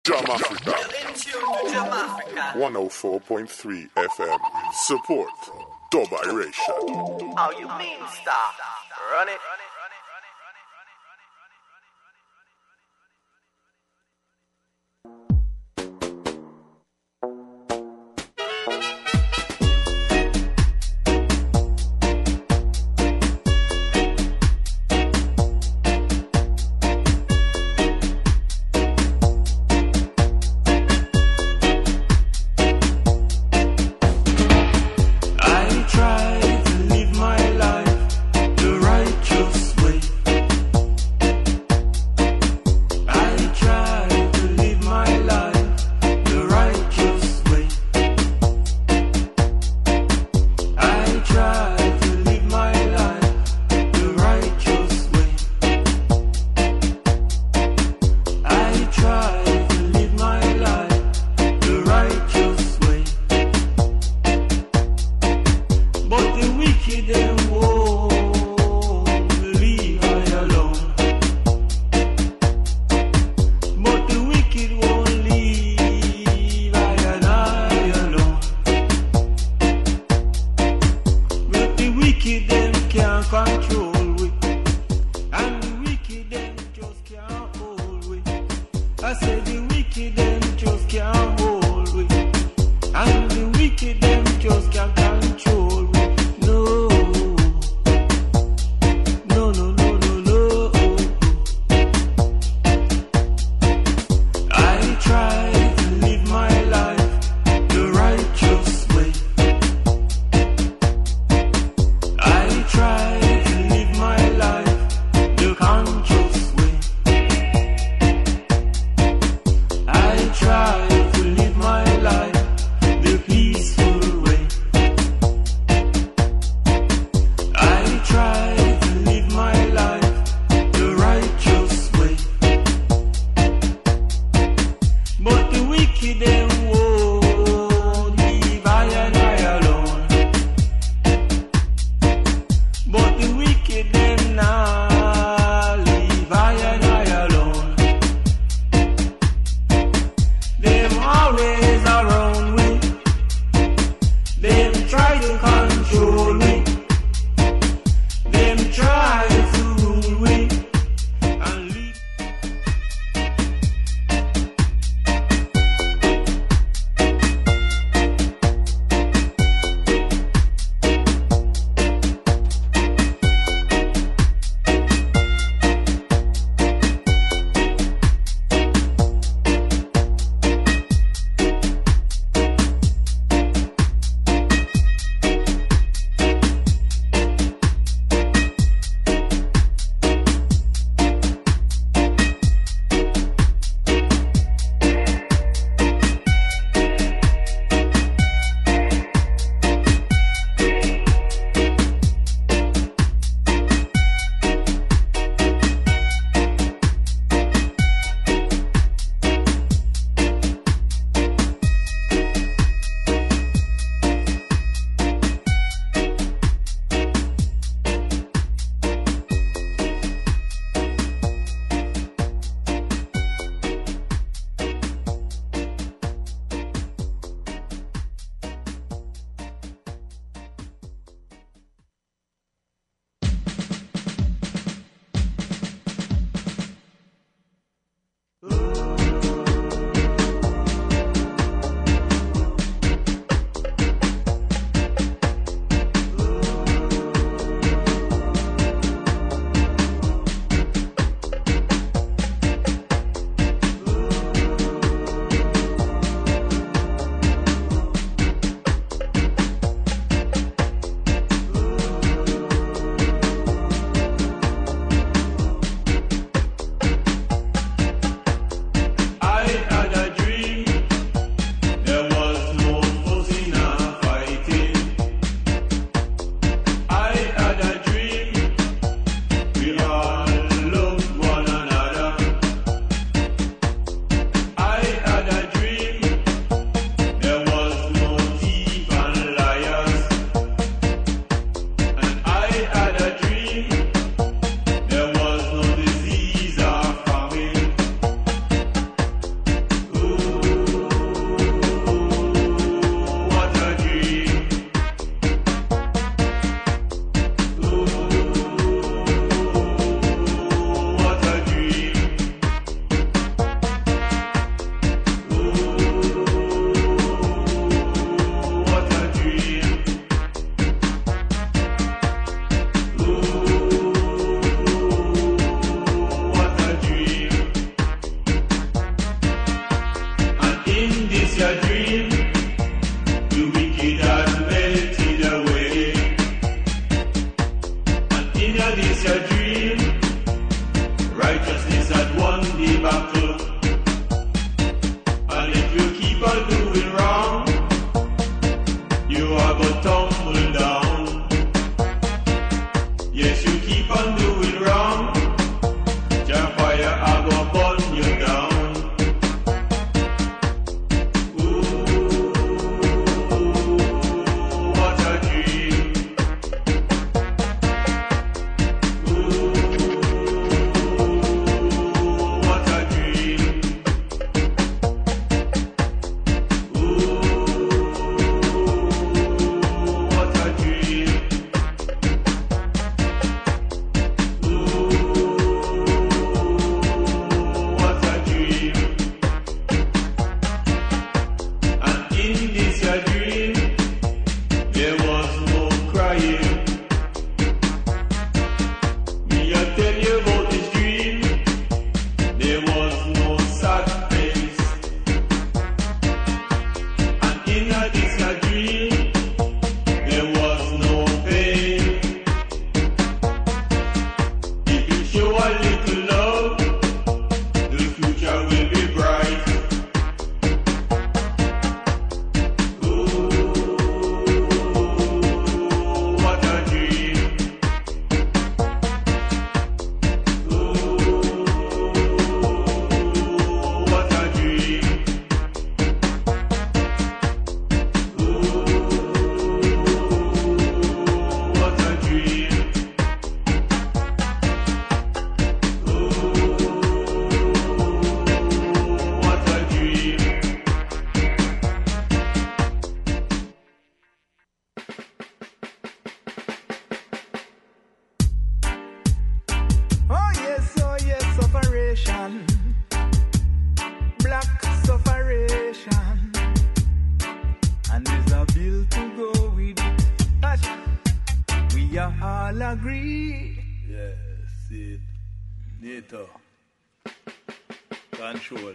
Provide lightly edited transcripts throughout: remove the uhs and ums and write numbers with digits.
Jam Africa. 104.3 FM. Support Dub Iration. Oh, you mean stop? Run it. your dream, the wicked had melted away. And in this your dream, righteousness had won the battle. And if you keep on doing wrong, you are going to tumble down. Yes, you keep on doing wrong, your fire are going to burn you down. Control.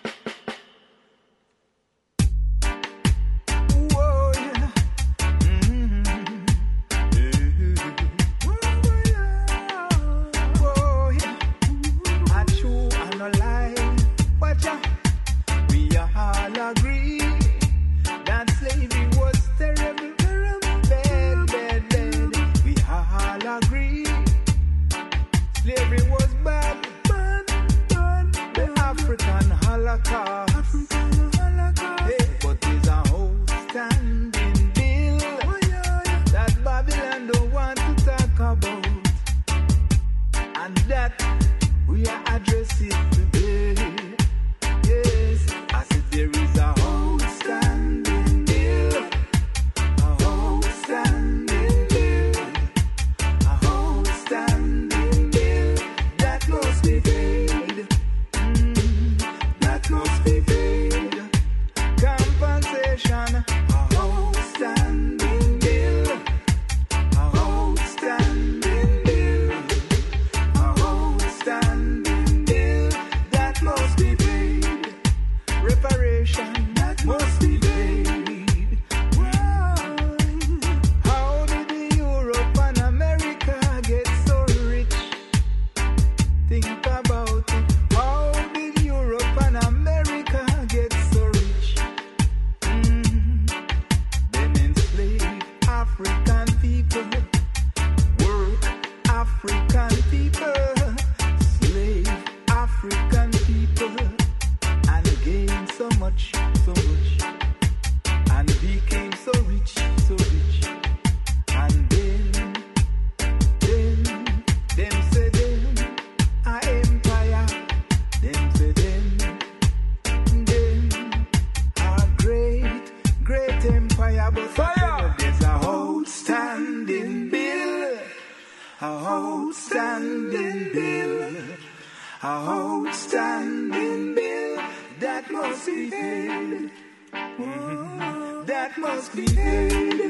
That must be paid.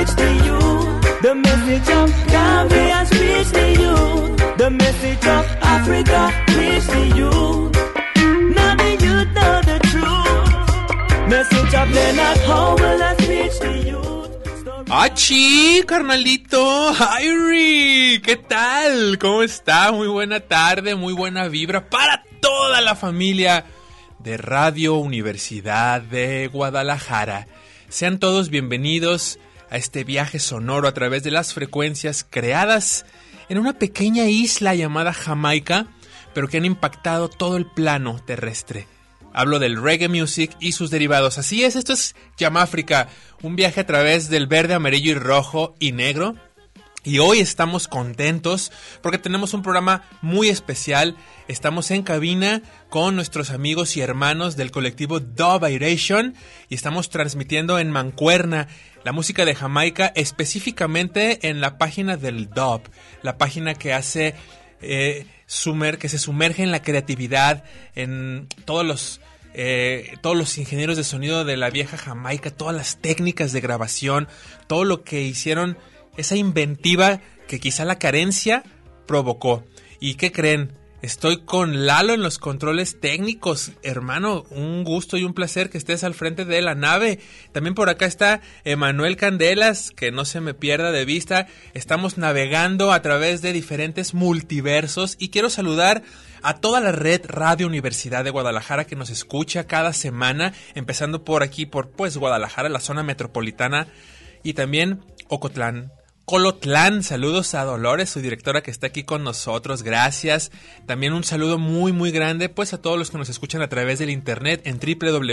reached the youth. The message of Gambia has reached the youth. The message of Africa reached the youth. Now the youth know the truth. Message of Leonard Howell has reached the youth. ¡Achi, carnalito! ¡Irie! ¿Qué tal? ¿Cómo está? Muy buena tarde, muy buena vibra para toda la familia de Radio Universidad de Guadalajara. Sean todos bienvenidos a este viaje sonoro a través de las frecuencias creadas en una pequeña isla llamada Jamaica, pero que han impactado todo el plano terrestre. Hablo del reggae music y sus derivados. Así es, esto es Yamáfrica, un viaje a través del verde, amarillo y rojo y negro. Y hoy estamos contentos porque tenemos un programa muy especial. Estamos en cabina con nuestros amigos y hermanos del colectivo Dubairation y estamos transmitiendo en mancuerna la música de Jamaica, específicamente en la página del Dub, la página que hace que se sumerge en la creatividad, en todos los ingenieros de sonido de la vieja Jamaica, todas las técnicas de grabación, todo lo que hicieron, esa inventiva que quizá la carencia provocó. ¿Y qué creen? Estoy con Lalo en los controles técnicos. Hermano, un gusto y un placer que estés al frente de la nave. También por acá está Emanuel Candelas, que no se me pierda de vista. Estamos navegando a través de diferentes multiversos y quiero saludar a toda la red Radio Universidad de Guadalajara que nos escucha cada semana, empezando por aquí, por Guadalajara, la zona metropolitana, y también Ocotlán, Colotlán. Saludos a Dolores, su directora que está aquí con nosotros, gracias. También un saludo muy muy grande a todos los que nos escuchan a través del internet en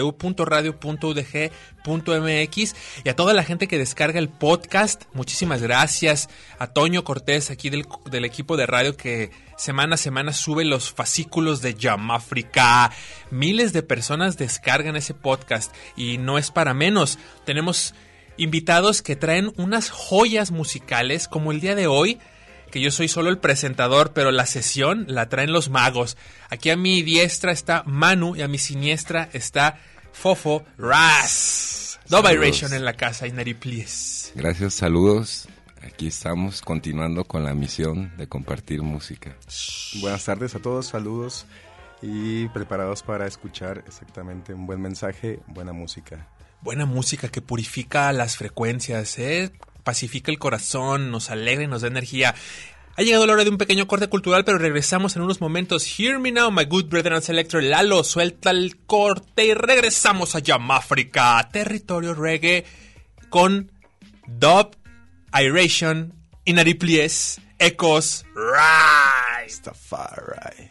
www.radio.udg.mx y a toda la gente que descarga el podcast, muchísimas gracias. A Toño Cortés aquí del equipo de radio que semana a semana sube los fascículos de Yamáfrica. Miles de personas descargan ese podcast y no es para menos. Tenemos invitados que traen unas joyas musicales, como el día de hoy, que yo soy solo el presentador, pero la sesión la traen los magos. Aquí a mi diestra está Manu y a mi siniestra está Fofo Ras. Dubairation en la casa, Inari, please. Gracias, saludos. Aquí estamos continuando con la misión de compartir música. Buenas tardes a todos, saludos y preparados para escuchar exactamente un buen mensaje, buena música. Buena música que purifica las frecuencias, pacifica el corazón, nos alegra y nos da energía. Ha llegado la hora de un pequeño corte cultural, pero regresamos en unos momentos. Hear me now, my good brethren and selector. Lalo, suelta el corte y regresamos a Yamáfrica, territorio reggae, con Dubairation, Inariplies, Ecos, Rise. Rastafari.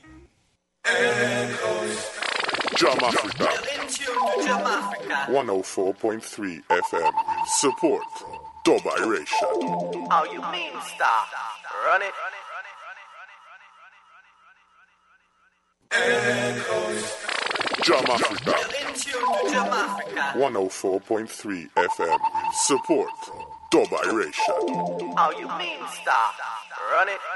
Yamáfrica 104.3 FM. Support Dubairation. How you mean stop? Run it. Yamáfrica 104.3 FM. Support Dubairation. How you mean stop? Run it.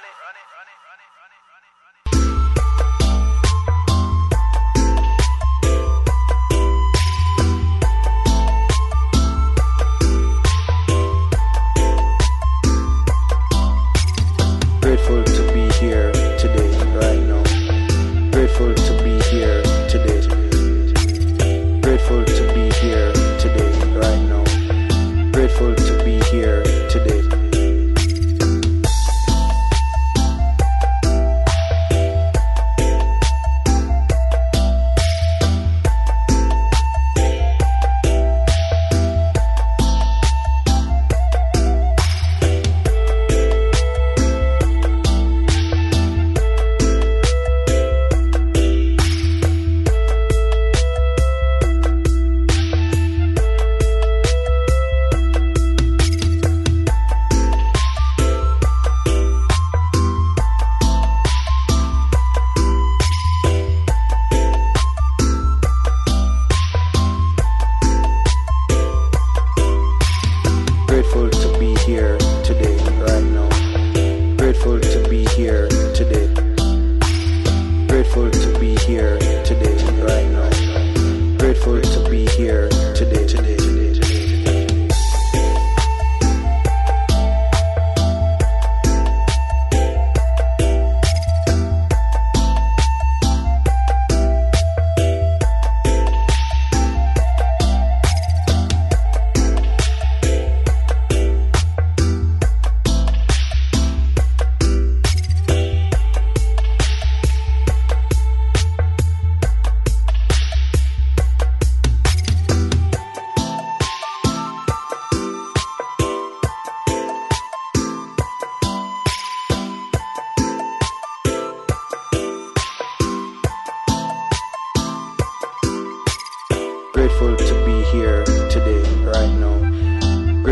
Grateful to be here today, right now. Grateful to be here today. Grateful to be here today, right now. Grateful to be here today.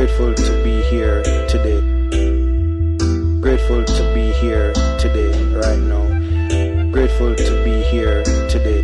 Grateful to be here today. Grateful to be here today, right now. Grateful to be here today.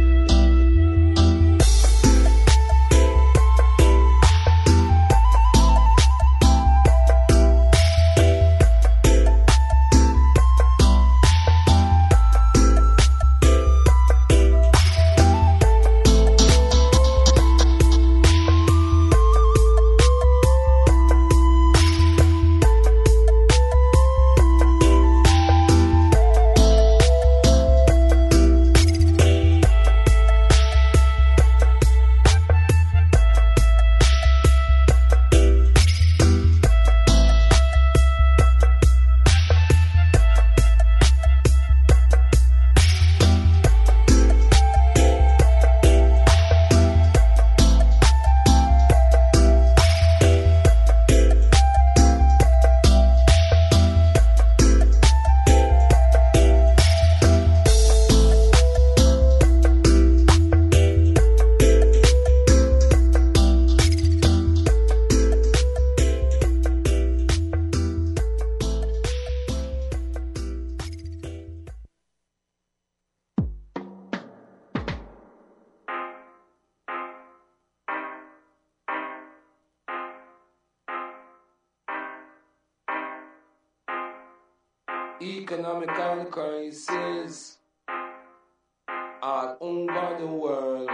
Economical crisis all over the world.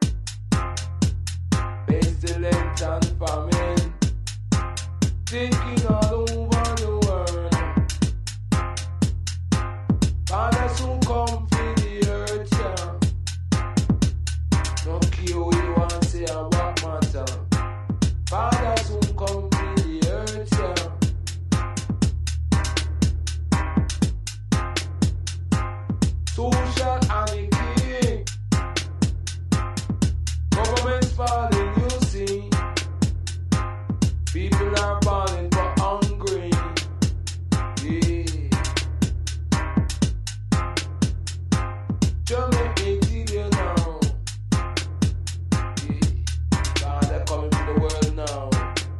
Pestilence and famine taking all over the world. Fathers who come for the earth, yeah. No care what you want to say about matter. Fathers who come for the earth, yeah. Social anarchy, government's falling, you see. People are falling for hungry. Yeah. Just make me tell you now. Yeah. God, they're coming to the world now.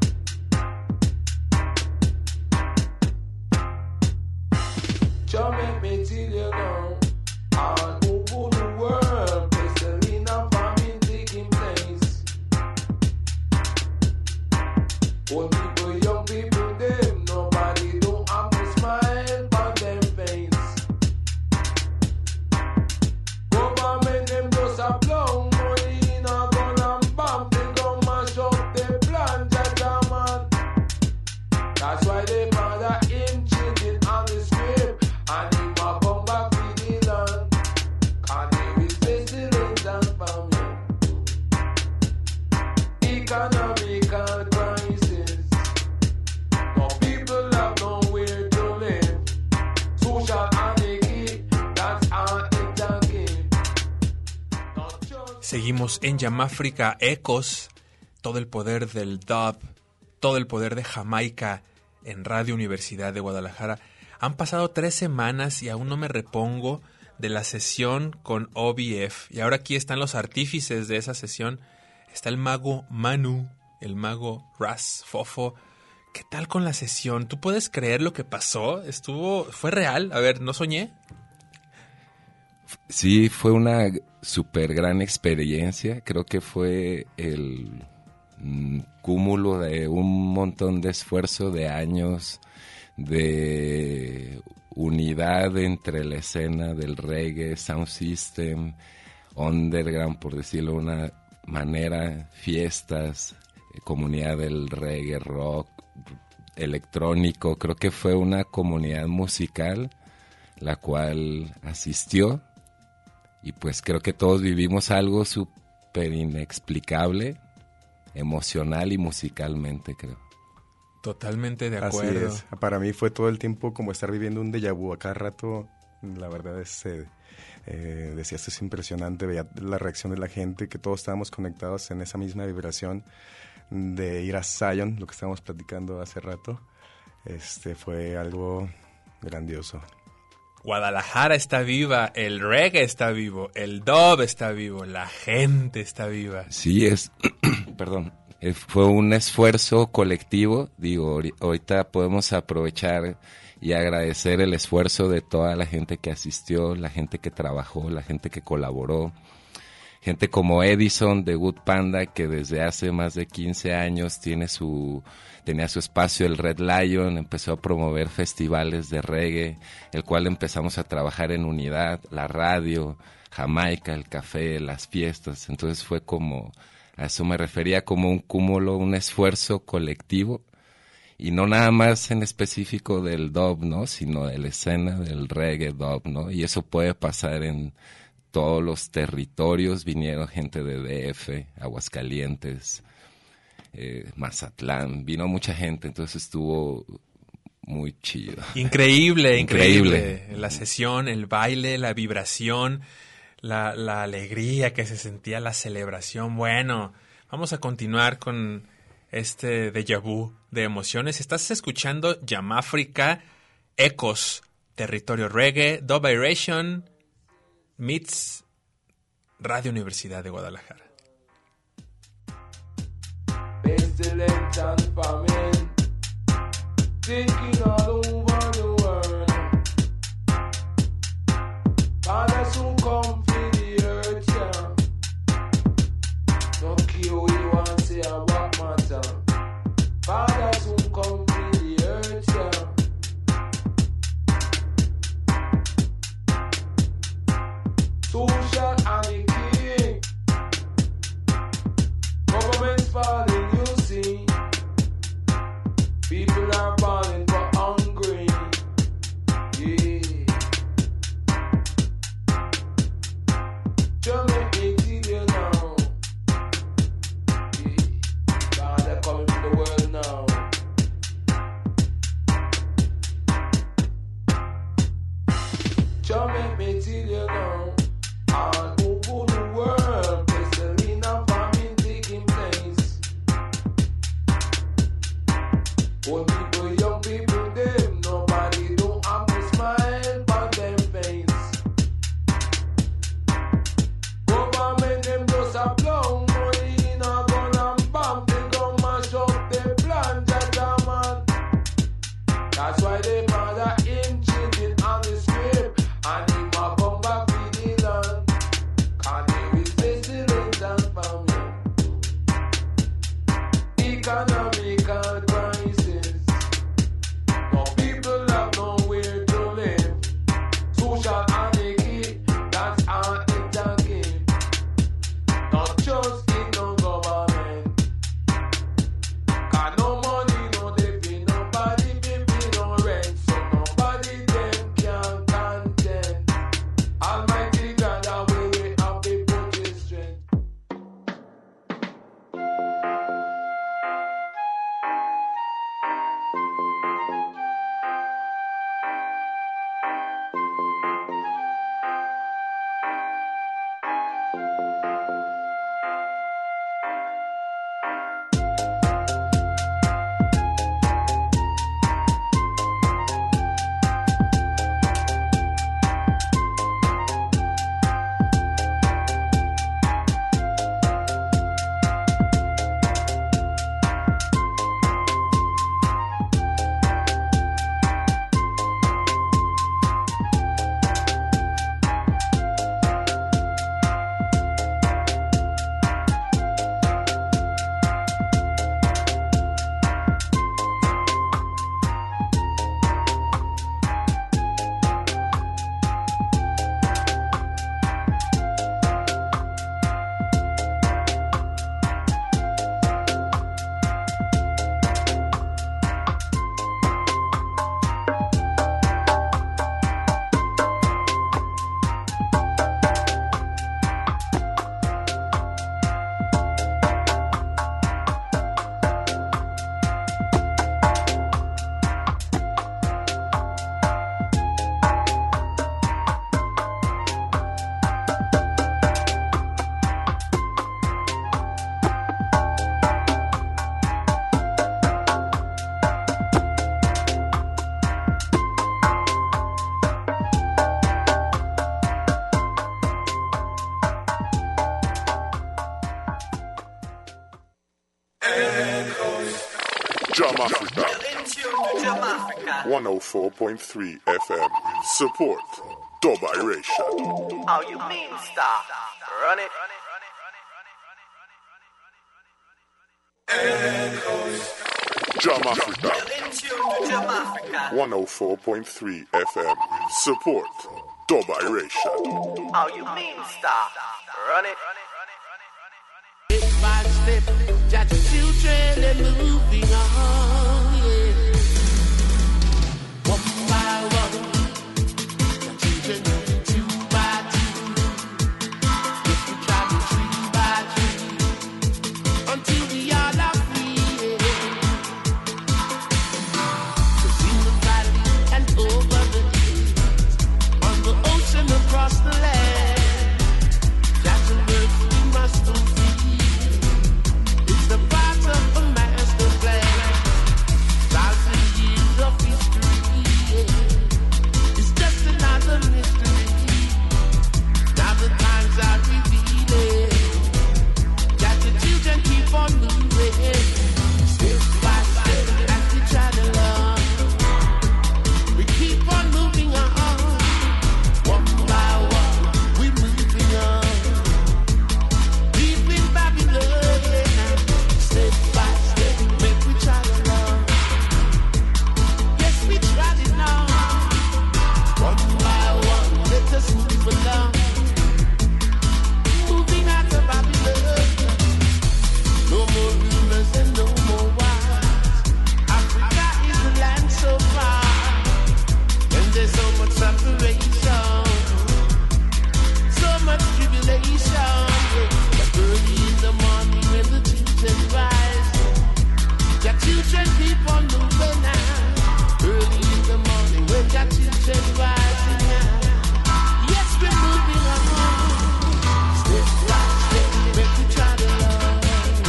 Just make me tell you now. All over the world, pestilence and famine taking place. Old people, young people, them, nobody don't have to smile on them face. Government, them just a blow money in a gun and bomb. They gon' mash up their plan, jaja man. That's why they mother him children on the script. And him a come back to the land. Economical crisis. No people have nowhere to live. Social anarchy, that's our attacking. Seguimos en Yamáfrica Ecos, todo el poder del dub, todo el poder de Jamaica en Radio Universidad de Guadalajara. Han pasado 3 semanas y aún no me repongo de la sesión con OBF. Y ahora aquí están los artífices de esa sesión. Está el mago Manu, el mago Ras, Fofo. ¿Qué tal con la sesión? ¿Tú puedes creer lo que pasó? ¿Fue real? A ver, ¿no soñé? Sí, fue una súper gran experiencia. Creo que fue el cúmulo de un montón de esfuerzo, de años, de unidad entre la escena del reggae, sound system, underground, por decirlo de una manera, fiestas, comunidad del reggae, rock, electrónico. Creo que fue una comunidad musical la cual asistió y pues creo que todos vivimos algo súper inexplicable, emocional y musicalmente, creo. Totalmente de acuerdo. Así es. Para mí fue todo el tiempo como estar viviendo un déjà vu. A cada rato, la verdad es, decía, esto es impresionante, veía la reacción de la gente, que todos estábamos conectados en esa misma vibración de ir a Zion, lo que estábamos platicando hace rato. Fue algo grandioso. Guadalajara está viva, el reggae está vivo, el dub está vivo, la gente está viva. Sí, perdón, Fue un esfuerzo colectivo, digo, ahorita podemos aprovechar y agradecer el esfuerzo de toda la gente que asistió, la gente que trabajó, la gente que colaboró, gente como Edison de Good Panda, que desde hace más de 15 años tenía su espacio, el Red Lion, empezó a promover festivales de reggae, el cual empezamos a trabajar en unidad, la radio, Jamaica, el café, las fiestas. Entonces fue como, a eso me refería, como un cúmulo, un esfuerzo colectivo, y no nada más en específico del dub, ¿no? Sino de la escena del reggae dub, ¿no? Y eso puede pasar en todos los territorios. Vinieron gente de DF, Aguascalientes, Mazatlán, vino mucha gente, entonces estuvo muy chido. Increíble. La sesión, el baile, la vibración, la alegría que se sentía, la celebración. Bueno, vamos a continuar con este déjà vu de emociones. Estás escuchando Jamáfrica, Ecos, Territorio Reggae, Dub Vibration meets Radio Universidad de Guadalajara. Pestilence and famine, taking all over the world. Father soon come for the earth, yeah. No care what you want to say or what matter. Father soon come for the earth, yeah. Social anarchy, governments falling, you see. People are falling for hungry, yeah. Just make me tell you now, yeah. God, they're coming to the world now. Just make me tell you now. All over the world, pestilence and famine taking place. Old people, young people, them, nobody don't have a smile on them face. Go Jam Africa. In tune to Jam Africa. 104.3 FM. Support Dub Iration. How you mean stop? Run it. Jam Africa. In tune to Jam Africa. 104.3 FM. Support Dub Iration. How you mean stop? Run it. Step by step, got the children, they're moving on, yeah. One by one, the children moving two by two. If we travel tree by tree, until we all are free, yeah. 'Cause in the valley and over the hills, on the ocean across the land, that's the words we must fulfill. The part of a master plan, 1,000 years of history, yeah. It's just another mystery. Now the times are revealing, that the children keep on moving, step by step, as we try to learn. We keep on moving on, one by one, we're moving on. Deep in Babylon, yeah. Step by step, make we try to love. Yes, we try it now. One by one, let us move along. Moving out of Babylon. No more rumors and no more wars. Africa is a land so far, and there's so much separation, so much tribulation. But early in the morning when the children rise, your children keep on moving now. Early in the morning when your children rise now. Yes, we're moving on. Step by step, make we try to love.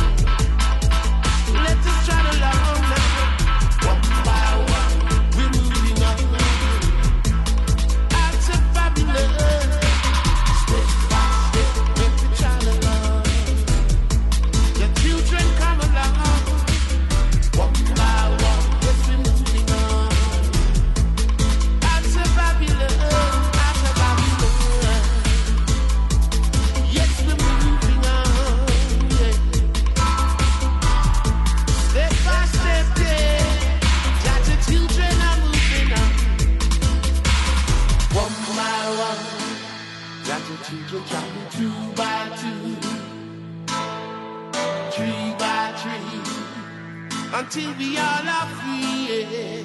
Let us try to love now. One by one, we're moving on. Out of Babylon. Step by step, make we try to love. Your children come along, one by one, yes, we're moving on. Out of Babylon, yes, we're moving on, yeah. Step by step, yeah, that your children are moving on. One by one, that your children travel two by two. Tree by tree, until we all are free, yeah.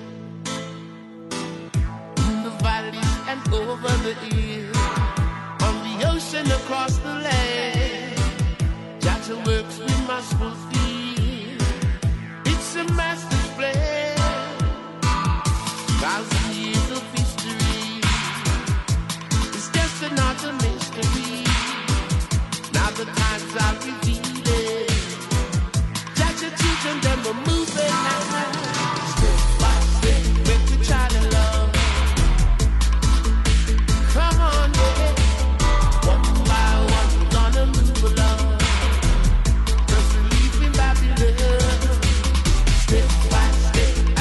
In the valleys and over the hills, on the ocean across the land, that's the works we must fulfill. It's a master's plan, 1,000 years of history. It's just another mystery. Now the times are revealing, that your children, them are moving now. Step by step, make we try to love. Come on, yeah. One by one, we're gonna move along. 'Cause we're leaving Babylon. Step by step,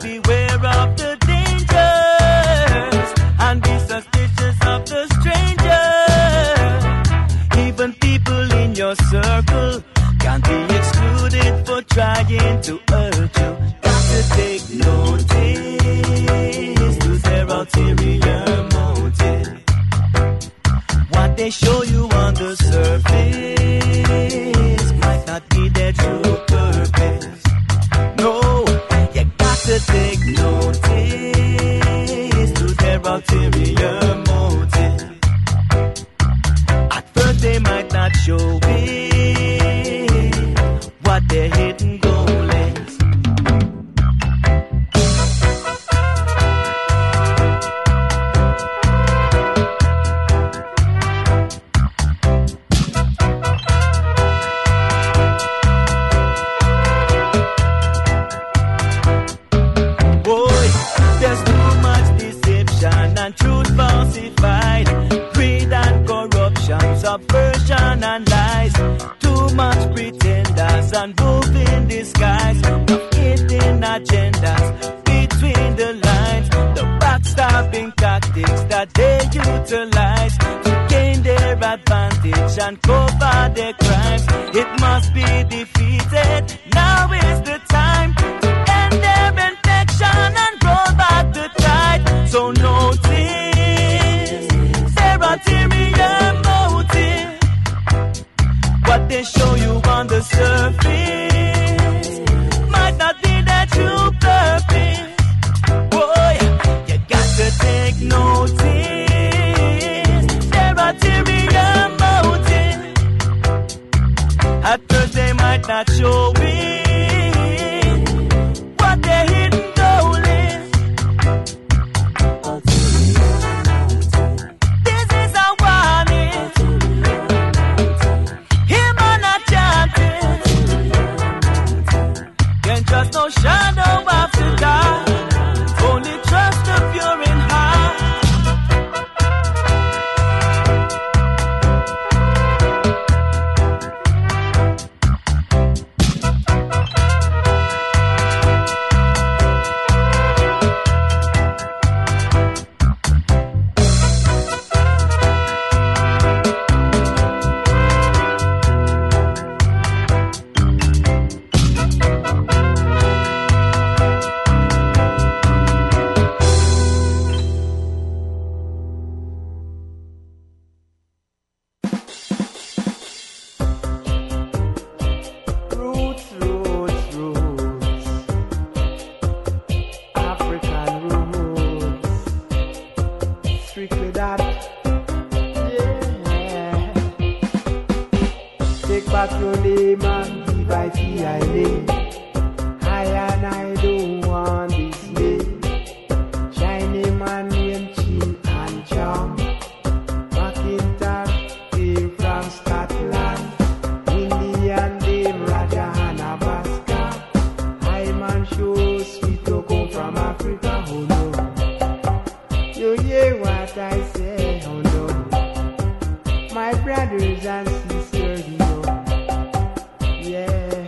beware of the dangers and be suspicious of the stranger. Even people in your circle can be excluded for trying to hurt you. Got to take notice to their ulterior motive. What they show you on the surface might not be their true purpose. No, you got to take notice to their ulterior motive. At first they might not show it, what their hidden goal is. Boy, there's too much deception and truth falsified, greed and corruption, subversion and lies. Too much pretenders and wolf in disguise, of hidden agendas between the lines. The backstabbing tactics that they utilize to gain their advantage and cover their crimes. It must be defeated. Now is the time to end their infection and roll back the tide. So notice their ulterior motive. What they show you on the surface might not be their true purpose. Boy, you got to take notice their ulterior motive. At first they might not show it, what their hidden goal is. This is a warning. Him on a chanting. Can't trust no shadow after dark. Only trust the pure in heart. Roots, roots, roots. African roots. Strictly that. Yeah. Take back your name and give it I name. I and I don't want this name. Shiny man named Chin and Chong. McIntosh came from Scotland. Indian Dame Raja Hanabaska. I man show sweet to come from Africa. Oh no. You hear what I say? Oh no. My brothers and sisters, you know. Yeah.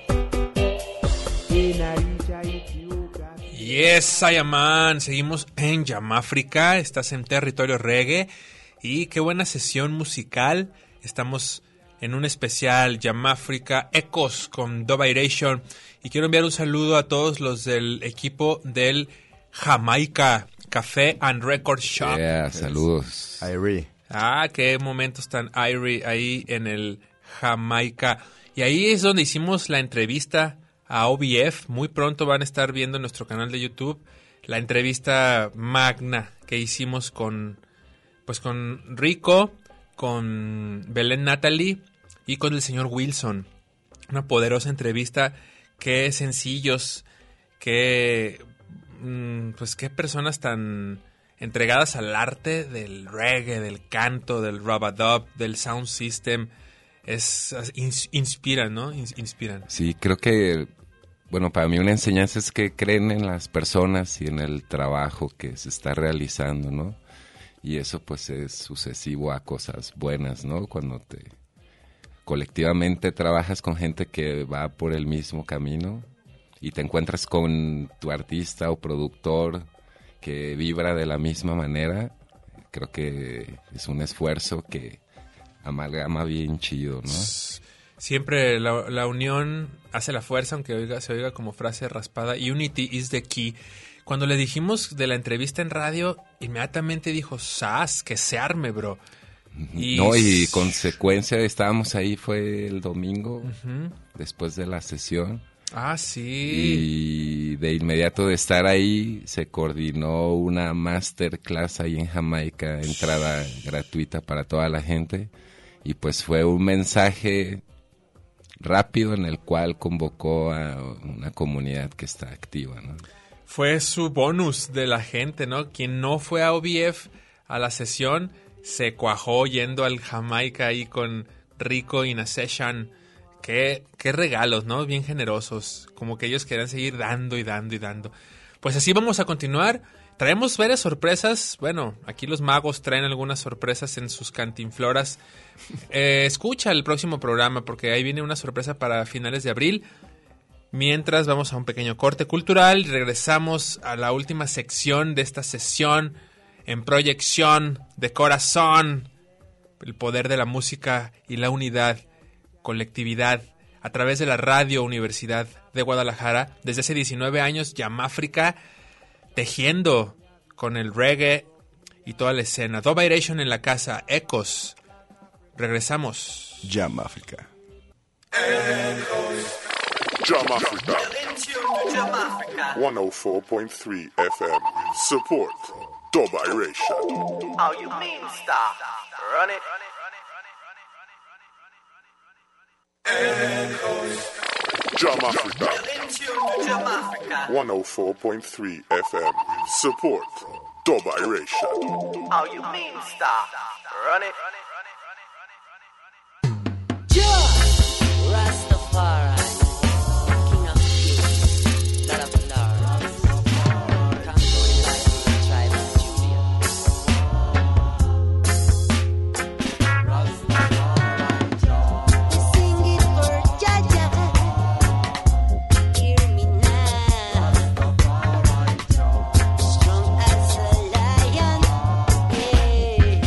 In Aisha, Ethiopia. Yes, I am man. Seguimos en Yamáfrica. Estás en territorio reggae. Y qué buena sesión musical. Estamos en un especial Yamáfrica Ecos con Dubairation. Y quiero enviar un saludo a todos los del equipo del Jamaica Café and Record Shop. Yeah, saludos. Irie. Ah, qué momentos tan Irie ahí en el Jamaica. Y ahí es donde hicimos la entrevista a OBF. Muy pronto van a estar viendo en nuestro canal de YouTube la entrevista magna que hicimos con Rico, con Belén Natalie y con el señor Wilson. Una poderosa entrevista. Qué sencillos, qué personas tan entregadas al arte del reggae, del canto, del rub-a-dub, del sound system. Inspiran, ¿no? Inspiran. Sí, creo que, bueno, para mí una enseñanza es que creen en las personas y en el trabajo que se está realizando, ¿no? Y eso pues es sucesivo a cosas buenas, ¿no? Cuando colectivamente trabajas con gente que va por el mismo camino y te encuentras con tu artista o productor que vibra de la misma manera, creo que es un esfuerzo que amalgama bien chido, ¿no? Siempre la unión hace la fuerza, aunque se oiga como frase raspada. Unity is the key. Cuando le dijimos de la entrevista en radio, inmediatamente dijo, ¡sas! Que se arme, bro. Y consecuencia, estábamos ahí, fue el domingo, después de la sesión. Ah, sí. Y de inmediato de estar ahí, se coordinó una masterclass ahí en Jamaica, entrada gratuita para toda la gente. Y pues fue un mensaje rápido en el cual convocó a una comunidad que está activa, ¿no? Fue su bonus de la gente, ¿no? Quien no fue a OVF a la sesión se cuajó yendo al Jamaica ahí con Rico y Naseshan. Qué regalos, ¿no? Bien generosos. Como que ellos querían seguir dando y dando y dando. Pues así vamos a continuar. Traemos varias sorpresas. Bueno, aquí los magos traen algunas sorpresas en sus cantinfloras. Escucha el próximo programa porque ahí viene una sorpresa para finales de abril. Mientras vamos a un pequeño corte cultural y regresamos a la última sección de esta sesión en proyección de corazón. El poder de la música y la unidad, colectividad, a través de la Radio Universidad de Guadalajara. Desde hace 19 años, Yamáfrica tejiendo con el reggae y toda la escena. Dubairation en la casa, Ecos. Regresamos. Yamáfrica. Jamafrica. In tune to Jamafrica. 104.3 FM. Support Dubairation. How you mean stop? Run it. Jamafrica. In tune to Jamafrica. 104.3 FM. Support Dubairation. How you mean stop? Run it. Rastafari, King of Kings, Lord of Lords, conquering life of the tribe of Judah. We sing it for Jaja, hear me now. Strong as a lion, yeah.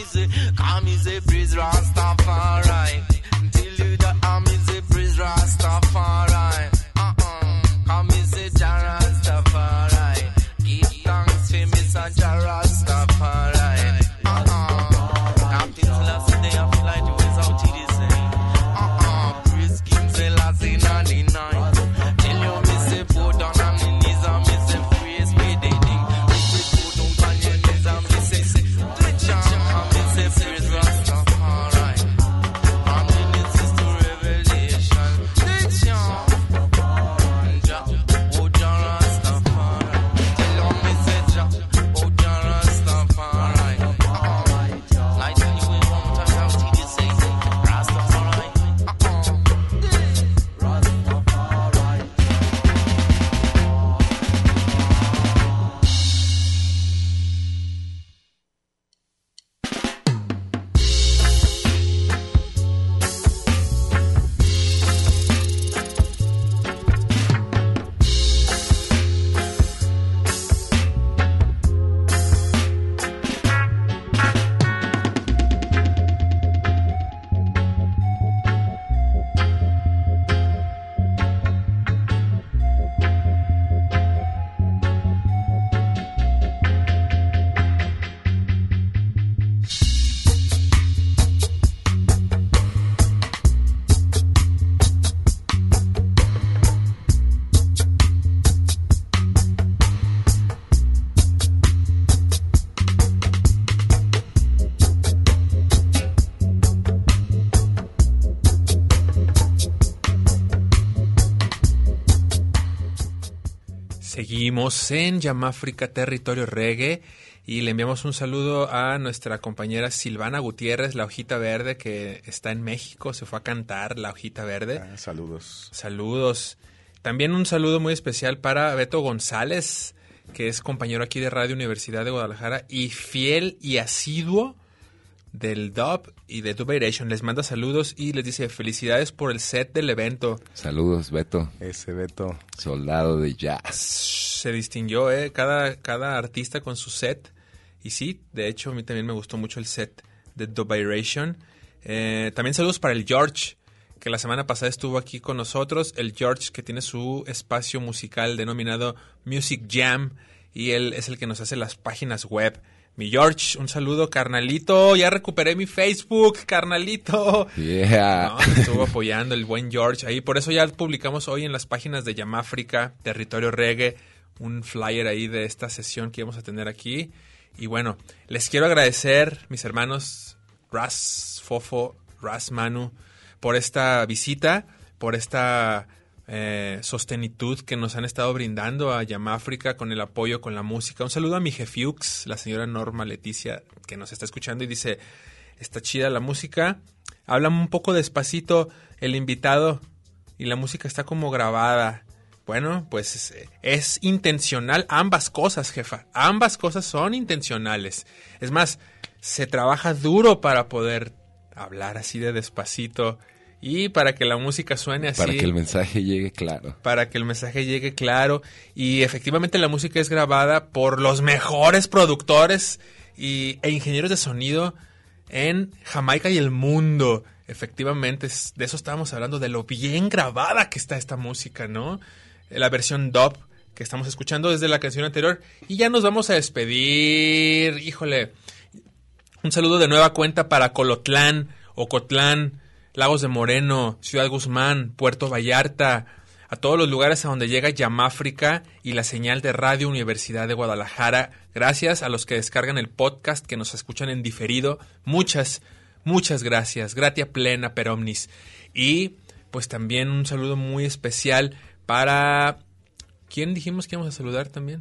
say, come me say praise Rastafari. Till you that I me say praise Rastafari. Come me say Jah Rastafari. Give thanks to me say Jah Rastafari. Captain Selassie they have flight ways out to the same. Praise King Selassie 99. Tell you me say put down on the knees and me say praise me the ding. Me put down on your knees and me say glitch and me say praise Rastafari. From Genesis to Revelation, glitch Jah, oh Jah Rastafari. Tell you me say Jah, oh Jah Rastafari. Like you in one time out to the same Rastafari. Seguimos en Yamáfrica, territorio reggae, y le enviamos un saludo a nuestra compañera Silvana Gutiérrez, la hojita verde, que está en México, se fue a cantar la hojita verde. Saludos. Saludos. También un saludo muy especial para Beto González, que es compañero aquí de Radio Universidad de Guadalajara y fiel y asiduo del dub y de Dubairation. Les manda saludos y les dice felicidades por el set del evento. Saludos, Beto. Ese Beto. Soldado de jazz. Se distinguió, cada artista con su set. Y sí, de hecho, a mí también me gustó mucho el set de Dubairation. También saludos para el George, que la semana pasada estuvo aquí con nosotros. El George, que tiene su espacio musical denominado Music Jam, y él es el que nos hace las páginas web. Mi George, un saludo, carnalito. Ya recuperé mi Facebook, carnalito. Yeah. No, me estuvo apoyando el buen George ahí. Por eso ya publicamos hoy en las páginas de Yamáfrica, Territorio Reggae, un flyer ahí de esta sesión que íbamos a tener aquí. Y bueno, les quiero agradecer, mis hermanos Ras, Fofo, Ras, Manu, por esta visita, por esta sostenitud que nos han estado brindando a Yamáfrica con el apoyo, con la música. Un saludo a mi jefiux, la señora Norma Leticia, que nos está escuchando y dice, está chida la música, habla un poco despacito el invitado y la música está como grabada. Bueno, pues es intencional, ambas cosas, jefa, ambas cosas son intencionales. Es más, se trabaja duro para poder hablar así de despacito y para que la música suene así. Para que el mensaje llegue claro. Para que el mensaje llegue claro. Y efectivamente la música es grabada por los mejores productores e ingenieros de sonido en Jamaica y el mundo. Efectivamente, de eso estábamos hablando, de lo bien grabada que está esta música, ¿no? La versión dub que estamos escuchando desde la canción anterior. Y ya nos vamos a despedir. Híjole. Un saludo de nueva cuenta para Colotlán, Ocotlán, Lagos de Moreno, Ciudad Guzmán, Puerto Vallarta, a todos los lugares a donde llega Yamáfrica y la señal de Radio Universidad de Guadalajara. Gracias a los que descargan el podcast, que nos escuchan en diferido. Muchas gracias. Gratia plena per omnis. Y pues también un saludo muy especial para... ¿Quién dijimos que íbamos a saludar también?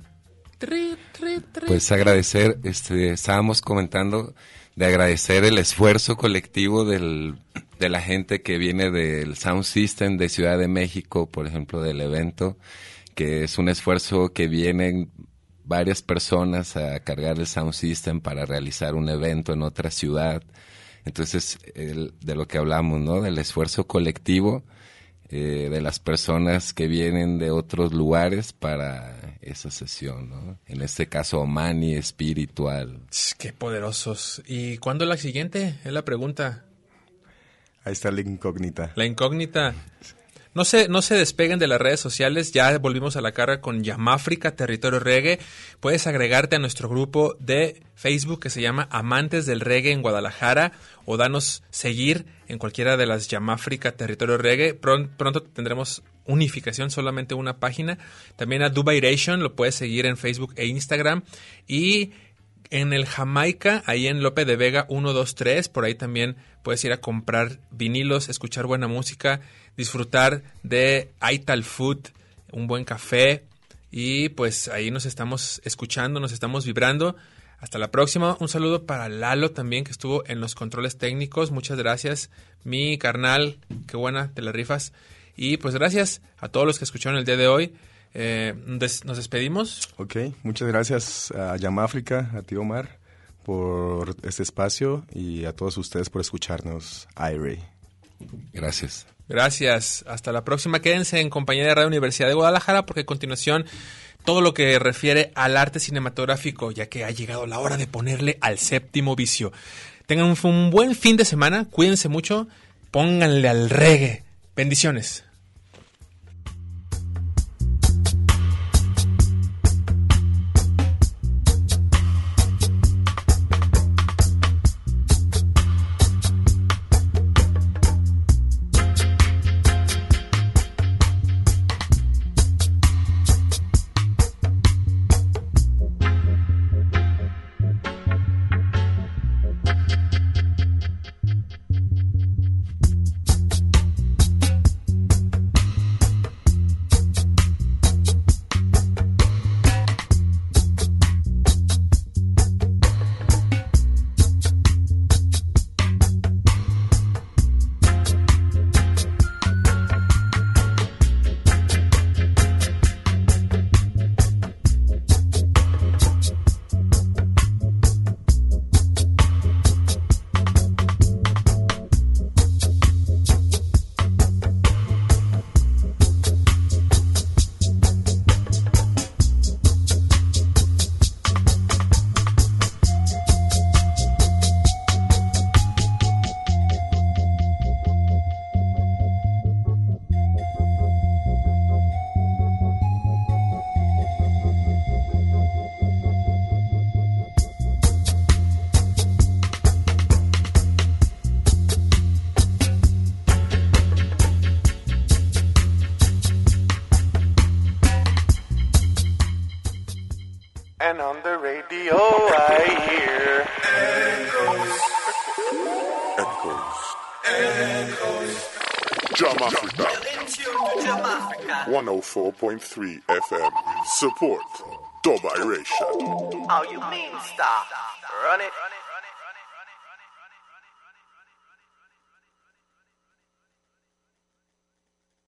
Pues agradecer, estábamos comentando de agradecer el esfuerzo colectivo de la gente que viene del Sound System de Ciudad de México, por ejemplo, del evento, que es un esfuerzo que vienen varias personas a cargar el Sound System para realizar un evento en otra ciudad. Entonces, de lo que hablamos, ¿no? Del esfuerzo colectivo, de las personas que vienen de otros lugares para esa sesión, ¿no? En este caso, Omani espiritual. Qué poderosos. ¿Y cuándo es la siguiente? Es la pregunta. Ahí está la incógnita. La incógnita. No se despeguen de las redes sociales. Ya volvimos a la carga con Yamáfrica, Territorio Reggae. Puedes agregarte a nuestro grupo de Facebook que se llama Amantes del Reggae en Guadalajara, o danos seguir en cualquiera de las Yamáfrica, Territorio Reggae. Pronto tendremos unificación, solamente una página. También a Dubairation lo puedes seguir en Facebook e Instagram. Y en el Jamaica, ahí en Lope de Vega 123, por ahí también puedes ir a comprar vinilos, escuchar buena música, disfrutar de Aital Food, un buen café, y pues ahí nos estamos escuchando, nos estamos vibrando. Hasta la próxima. Un saludo para Lalo también, que estuvo en los controles técnicos. Muchas gracias, mi carnal, qué buena, te la rifas. Y pues gracias a todos los que escucharon el día de hoy. Nos despedimos. Ok, muchas gracias a Yamáfrica, a ti Omar, por este espacio, y a todos ustedes por escucharnos. Irie. Gracias. Gracias. Hasta la próxima. Quédense en compañía de Radio Universidad de Guadalajara, porque a continuación todo lo que refiere al arte cinematográfico, ya que ha llegado la hora de ponerle al séptimo vicio. Tengan un buen fin de semana, cuídense mucho, pónganle al reggae. Bendiciones. And on the radio I hear Echoes. Jamafrica. 104.3 FM. Support Dub Iration. Oh, you mean stop? Run it.